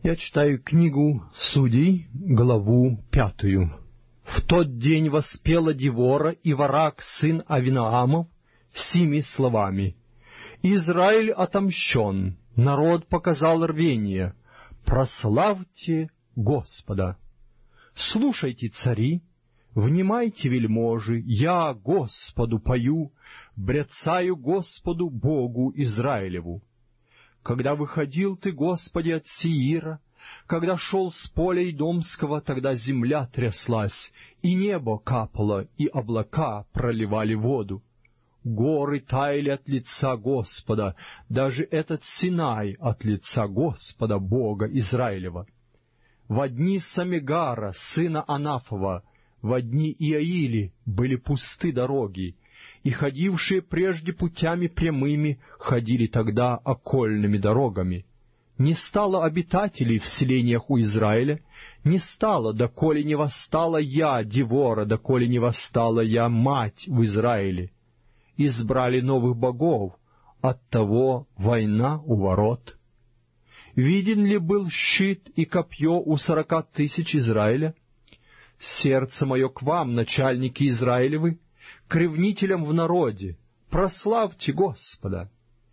Я читаю книгу Судей, главу 5. В тот день воспела Девора и Варак, сын Авиноамов, сими словами: «Израиль отомщен, народ показал рвение, прославьте Господа! Слушайте, цари, внимайте, вельможи, я Господу пою, бряцаю Господу Богу Израилеву. Когда выходил ты, Господи, от Сеира, когда шел с поля Идомского, тогда земля тряслась, и небо капало, и облака проливали воду. Горы таяли от лица Господа, даже этот Синай от лица Господа, Бога Израилева. Во дни Самигара, сына Анафова, во дни Иаили были пусты дороги, и ходившие прежде путями прямыми ходили тогда окольными дорогами. Не стало обитателей в селениях у Израиля, не стало, доколе не восстала я, Девора, доколе не восстала я, мать в Израиле. Избрали новых богов, оттого война у ворот. Виден ли был щит и копье у 40 тысяч Израиля? Сердце мое к вам, начальники Израилевы, к ревнителям в народе, прославьте Господа.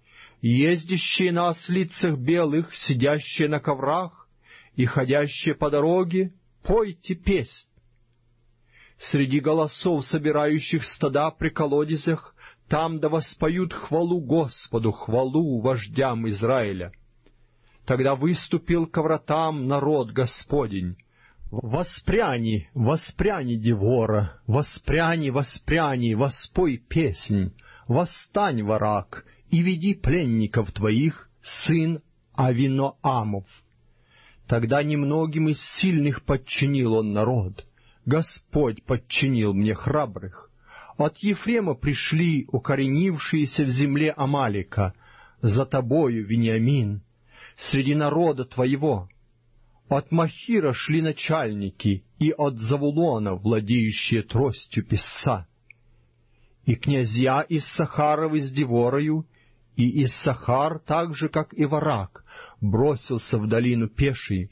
Ездящие на ослицах белых, сидящие на коврах и ходящие по дороге, пойте песнь. Среди голосов, собирающих стада при колодезях, там да воспоют хвалу Господу, хвалу вождям Израиля. Тогда выступил ко вратам народ Господень. Воспряни, воспряни, Девора, воспряни, воспряни, воспой песнь, восстань, Варак, и веди пленников твоих, сын Авиноамов. Тогда немногим из сильных подчинил он народ, Господь подчинил мне храбрых. От Ефрема пришли укоренившиеся в земле Амалика, за тобою, Вениамин, среди народа твоего. От Махира шли начальники, и от Завулона, владеющие тростью песца. И князья Иссахаровы с Деворою, и Иссахар, так же, как и Варак, бросился в долину пеший.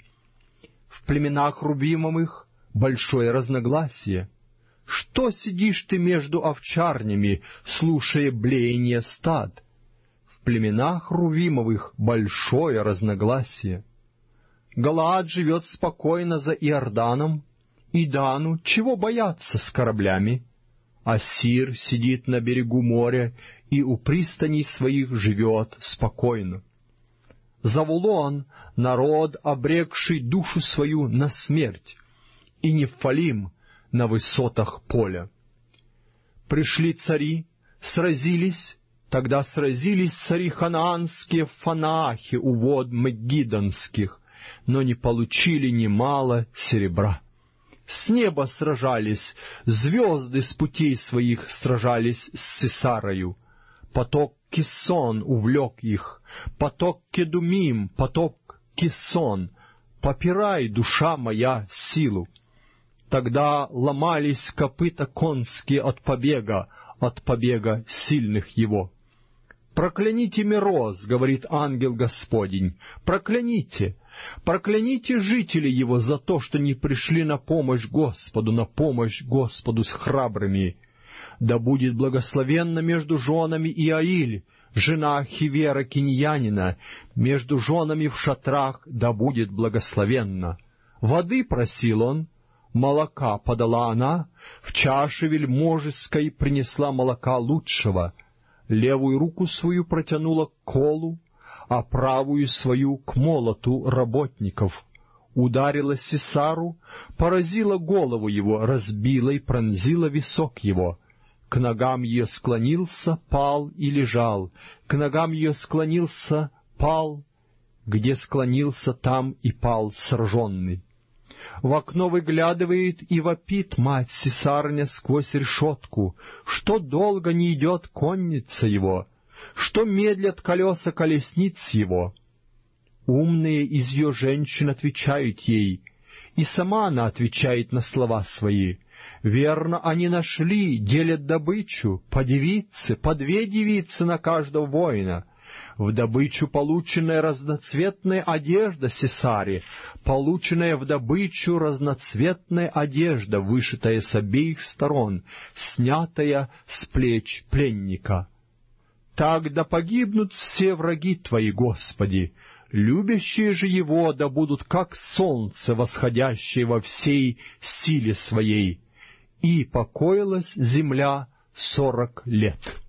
В племенах Рувимовых большое разногласие. Что сидишь ты между овчарнями, слушая блеяние стад? В племенах Рувимовых большое разногласие. Галаад живет спокойно за Иорданом, и Дану чего бояться с кораблями? Ассир сидит на берегу моря и у пристаней своих живет спокойно. Завулон — народ, обрекший душу свою на смерть, и Нефалим — на высотах поля. Пришли цари, сразились, тогда сразились цари ханаанские в Фанаахе у вод Мегидонских, но не получили немало серебра. С неба сражались, звезды с путей своих сражались с Сисарою. Поток Кисон увлек их, поток Кедумим, поток Кисон. Попирай, душа моя, силу. Тогда ломались копыта конские от побега сильных его. «Прокляните Мероз, — говорит ангел Господень, — прокляните, прокляните жителей его за то, что не пришли на помощь Господу с храбрыми. Да будет благословенна между женами Иаиль, жена Хивера Киньянина, между женами в шатрах да будет благословенна. Воды просил он, молока подала она, в чаше вельможеской принесла молока лучшего, левую руку свою протянула к колу, а правую свою к молоту работников. Ударила Сисару, поразила голову его, разбила и пронзила висок его. К ногам ее склонился, пал и лежал, к ногам ее склонился, пал, где склонился, там и пал сраженный. В окно выглядывает и вопит мать Сисарня сквозь решетку, что долго не идет конница его, что медлят колеса колесниц его. Умные из ее женщин отвечают ей, и сама она отвечает на слова свои. Верно, они нашли, делят добычу, по 2 девицы на каждого воина. в добычу полученная разноцветная одежда Сесаре, полученная в добычу разноцветная одежда, вышитая с обеих сторон, снятая с плеч пленника. Так да погибнут все враги Твои, Господи, любящие же Его да будут как солнце, восходящее во всей силе Своей. И покоилась земля 40 лет.